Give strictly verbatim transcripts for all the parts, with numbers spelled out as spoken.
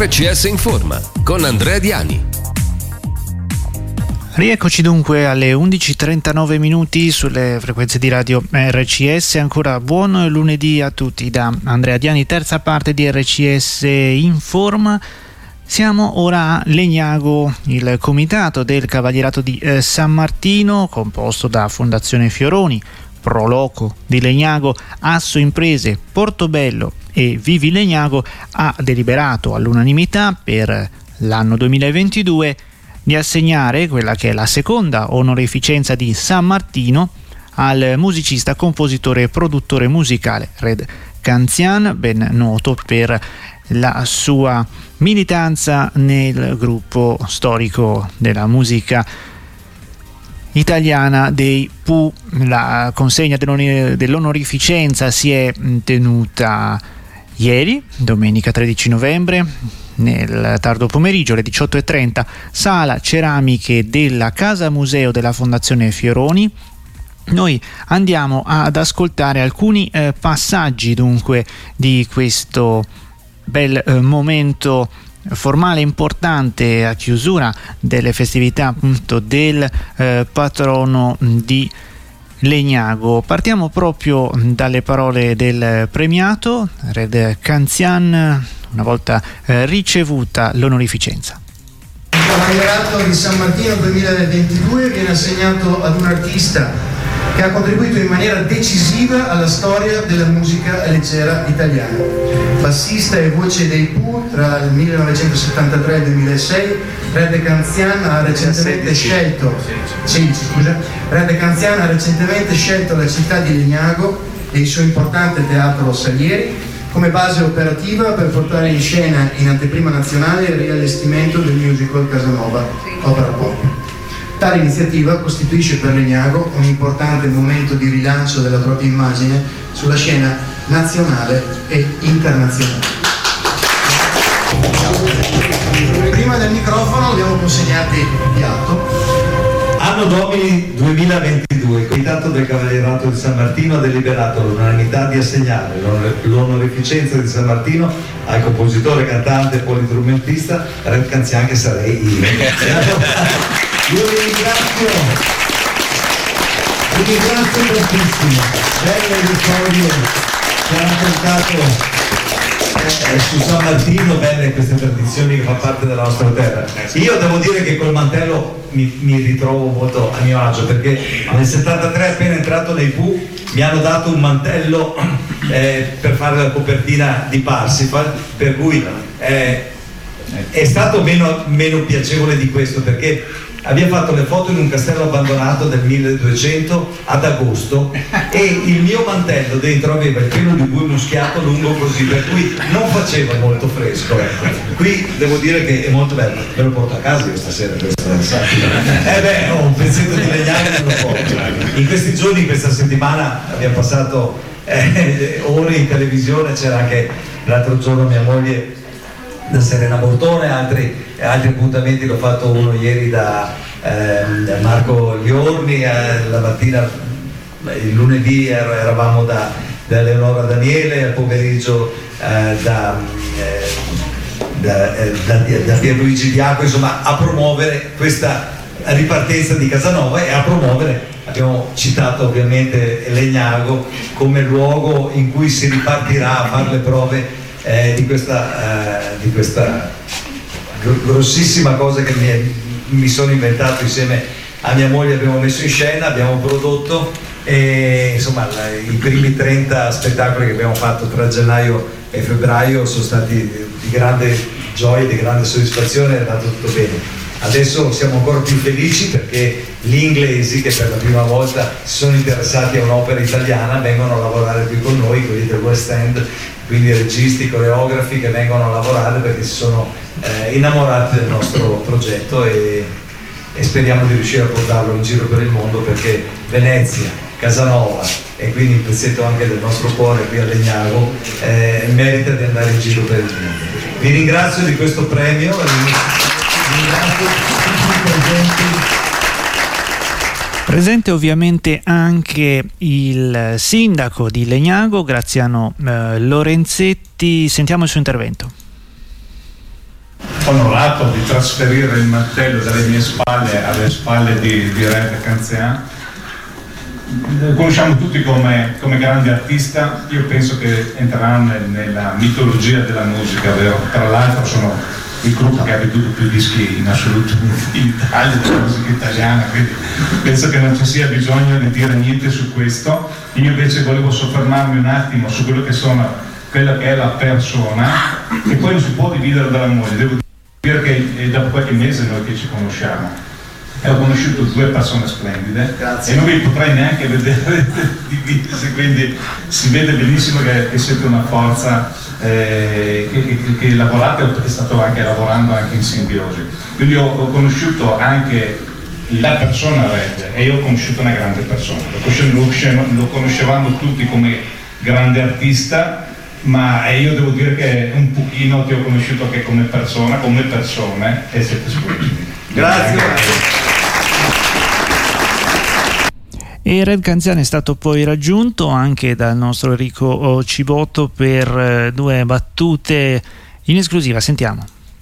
R C S Informa con Andrea Diani. Rieccoci dunque alle undici e trentanove minuti sulle frequenze di radio R C S. Ancora buon lunedì a tutti da Andrea Diani, terza parte di R C S Informa. Siamo ora a Legnago, il comitato del Cavalierato di eh, San Martino, composto da Fondazione Fioroni, Pro Loco di Legnago, Asso Imprese, Portobello e Vivi Legnago, ha deliberato all'unanimità per l'anno duemilaventidue di assegnare quella che è la seconda onorificenza di San Martino al musicista, compositore e produttore musicale Red Canzian, ben noto per la sua militanza nel gruppo storico della musica italiana dei Pooh. La consegna dell'onorificenza si è tenuta ieri, domenica tredici novembre, nel tardo pomeriggio alle diciotto e trenta, sala ceramiche della Casa Museo della Fondazione Fioroni. Noi andiamo ad ascoltare alcuni eh, passaggi dunque di questo bel eh, momento formale importante a chiusura delle festività appunto del eh, patrono di Legnago. Partiamo proprio dalle parole del premiato Red Canzian una volta eh, ricevuta l'onorificenza. Il Cavalierato di San Martino duemilaventidue viene assegnato ad un artista che ha contribuito in maniera decisiva alla storia della musica leggera italiana. Bassista e voce dei Pooh tra il millenovecentosettantatré e il duemilasei, Red Canzian ha recentemente scelto sedici, scusa, Red Canzian ha recentemente scelto la città di Legnago e il suo importante teatro Salieri come base operativa per portare in scena in anteprima nazionale il riallestimento del musical Casanova, opera pop. Tale iniziativa costituisce per Legnago un importante momento di rilancio della propria immagine sulla scena nazionale e internazionale. Prima del microfono abbiamo consegnato il piatto. Anno Domini duemilaventidue, il Comitato del Cavalierato di San Martino ha deliberato all'unanimità di assegnare l'onorificenza di San Martino al compositore, cantante e polistrumentista Red Canzian, che sarei io. Io vi ringrazio, vi ringrazio tantissimo. Belle le storie che hanno raccontato eh, su San Martino, belle queste tradizioni che fa parte della nostra terra. Io devo dire che col mantello mi, mi ritrovo molto a mio agio, perché nel settantatré, appena entrato nei Pooh, mi hanno dato un mantello eh, per fare la copertina di Parsifal, per cui eh, è stato meno, meno piacevole di questo, perché abbiamo fatto le foto in un castello abbandonato del milleduecento ad agosto e il mio mantello dentro aveva il pelo di bue muschiato lungo così, per cui non faceva molto fresco. Qui devo dire che è molto bello, me lo porto a casa io stasera questo, eh beh, ho un pezzetto di Legnago me lo porto. In questi giorni, in questa settimana abbiamo passato eh, ore in televisione, c'era anche l'altro giorno mia moglie da Serena Bortone, altri, altri appuntamenti, l'ho fatto uno ieri da eh, Marco Liorni, eh, la mattina, il lunedì eravamo da, da Eleonora Daniele, al pomeriggio eh, da, eh, da, eh, da, da Pierluigi Diaco, insomma a promuovere questa ripartenza di Casanova e a promuovere, abbiamo citato ovviamente Legnago come luogo in cui si ripartirà a fare le prove Eh, di, questa, eh, di questa grossissima cosa che mi, mi sono inventato insieme a mia moglie. Abbiamo messo in scena, abbiamo prodotto e insomma la, i primi trenta spettacoli che abbiamo fatto tra gennaio e febbraio sono stati di grande gioia, di grande soddisfazione, è andato tutto bene. Adesso siamo ancora più felici perché gli inglesi, che per la prima volta si sono interessati a un'opera italiana, vengono a lavorare qui con noi, quelli del West End, quindi registi, coreografi che vengono a lavorare perché si sono eh, innamorati del nostro progetto e, e speriamo di riuscire a portarlo in giro per il mondo, perché Venezia, Casanova e quindi un pezzetto anche del nostro cuore qui a Legnago eh, merita di andare in giro per il mondo. Vi ringrazio di questo premio, ringrazio tutti i presenti. Presente ovviamente anche il sindaco di Legnago, Graziano eh, Lorenzetti. Sentiamo il suo intervento. onorato di trasferire il mantello dalle mie spalle alle spalle di, di Red Canzian. Lo conosciamo tutti come, come grande artista, io penso che entrerà nel, nella mitologia della musica, vero? Tra l'altro sono il gruppo che ha venduto più dischi in assoluto in Italia della musica italiana, quindi penso che non ci sia bisogno di dire niente su questo. Io invece volevo soffermarmi un attimo su quello che sono, quella che è la persona, che poi non si può dividere dalla moglie. Devo dire che è da qualche mese noi che ci conosciamo e ho conosciuto due persone splendide. Grazie. E non vi potrei neanche vedere divise, quindi si vede benissimo che, che siete una forza, eh, che, che, che lavorate e che state anche lavorando anche in simbiosi. Quindi ho, ho conosciuto anche la persona Red e io ho conosciuto una grande persona, lo, lo conoscevamo tutti come grande artista, ma io devo dire che un pochino ti ho conosciuto anche come persona, come persone, e siete splendidi. Grazie. E Red Canzian è stato poi raggiunto anche dal nostro Enrico Cibotto per due battute in esclusiva. Sentiamo.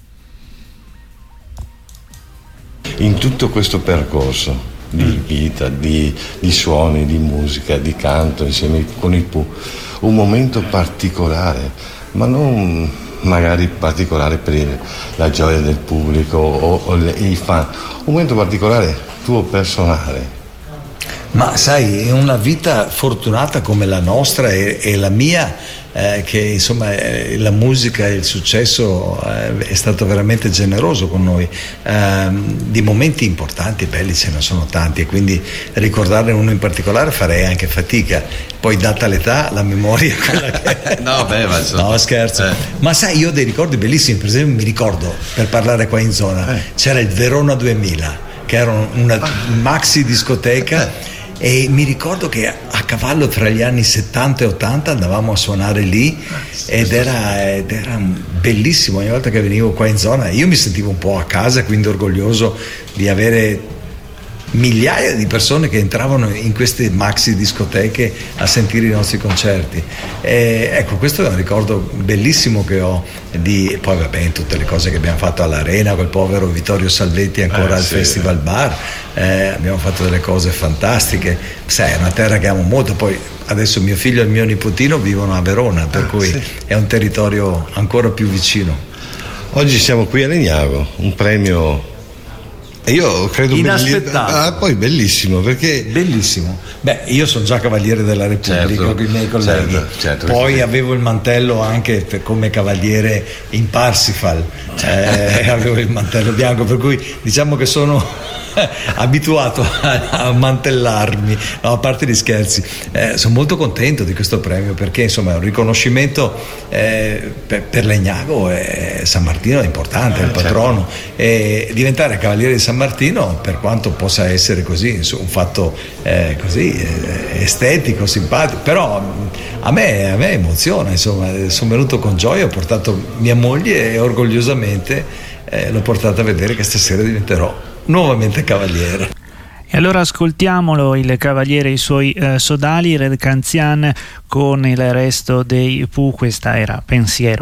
In tutto questo percorso di vita, di, di suoni, di musica, di canto insieme con il Pooh, un momento particolare, ma non magari particolare per la gioia del pubblico o, o le, i fan, un momento particolare tuo personale. Ma sai, in una vita fortunata come la nostra e, e la mia, eh, che insomma eh, la musica e il successo eh, è stato veramente generoso con noi, eh, di momenti importanti e belli ce ne sono tanti, e quindi ricordarne uno in particolare farei anche fatica. Poi data l'età la memoria è quella che è. No, beh, ma insomma. No, scherzo. Eh. Ma sai, io ho dei ricordi bellissimi. Per esempio mi ricordo, per parlare qua in zona, eh. c'era il Verona duemila, che era una maxi discoteca. Eh. E mi ricordo che a cavallo tra gli anni settanta e ottanta andavamo a suonare lì ed era, ed era bellissimo. Ogni volta che venivo qua in zona io mi sentivo un po' a casa, quindi orgoglioso di avere migliaia di persone che entravano in queste maxi discoteche a sentire i nostri concerti. E ecco, questo è un ricordo bellissimo che ho di, poi vabbè, in tutte le cose che abbiamo fatto all'Arena, quel povero Vittorio Salvetti ancora eh, al sì, Festival Bar, eh, abbiamo fatto delle cose fantastiche. Sai, è una terra che amo molto, poi adesso mio figlio e il mio nipotino vivono a Verona, per ah, cui sì. è un territorio ancora più vicino. Oggi siamo qui a Legnago, un premio io credo inaspettato, belli... ah, poi bellissimo, perché bellissimo. Beh, io sono già Cavaliere della Repubblica, certo, con i miei colleghi, certo, certo, poi avevo il mantello anche per, come Cavaliere in Parsifal, eh, avevo il mantello bianco, per cui diciamo che sono abituato a, a mantellarmi, no, a parte gli scherzi. Eh, sono molto contento di questo premio, perché insomma è un riconoscimento eh, per, per Legnago, eh, San Martino è importante, è il patrono, e diventare Cavaliere di San Martino, per quanto possa essere così, insomma, un fatto eh, così eh, estetico, simpatico, però a me, a me emoziona, insomma, sono venuto con gioia, ho portato mia moglie e orgogliosamente eh, l'ho portata a vedere che stasera diventerò nuovamente Cavaliere. E allora ascoltiamolo, il Cavaliere e i suoi eh, sodali, Red Canzian con il resto dei Pooh. Questa era Pensiero.